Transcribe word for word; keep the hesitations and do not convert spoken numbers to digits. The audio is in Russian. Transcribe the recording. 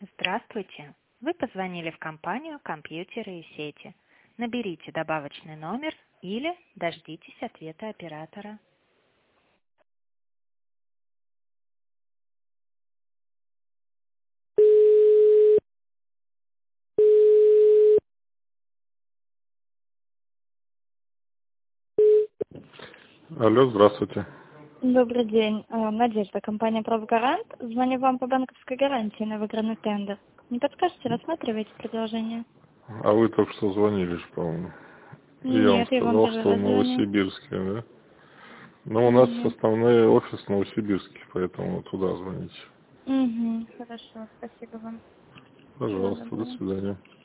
Здравствуйте. Вы позвонили в компанию «Компьютеры и сети». Наберите добавочный номер или дождитесь ответа оператора. Алло, здравствуйте. Добрый день. Э, Надежда, компания «Профгарант». Звоню вам по банковской гарантии на выигранный тендер. Не подскажете, рассматриваете предложение? А вы только что звонили, же, по-моему. И я вам Нет, я вам сказал, первый что раз звоню. Новосибирске, да? Но у нас Нет. основной офис в Новосибирске, поэтому туда звоните. Угу, хорошо, спасибо вам. Всего Пожалуйста, до доброго. свидания.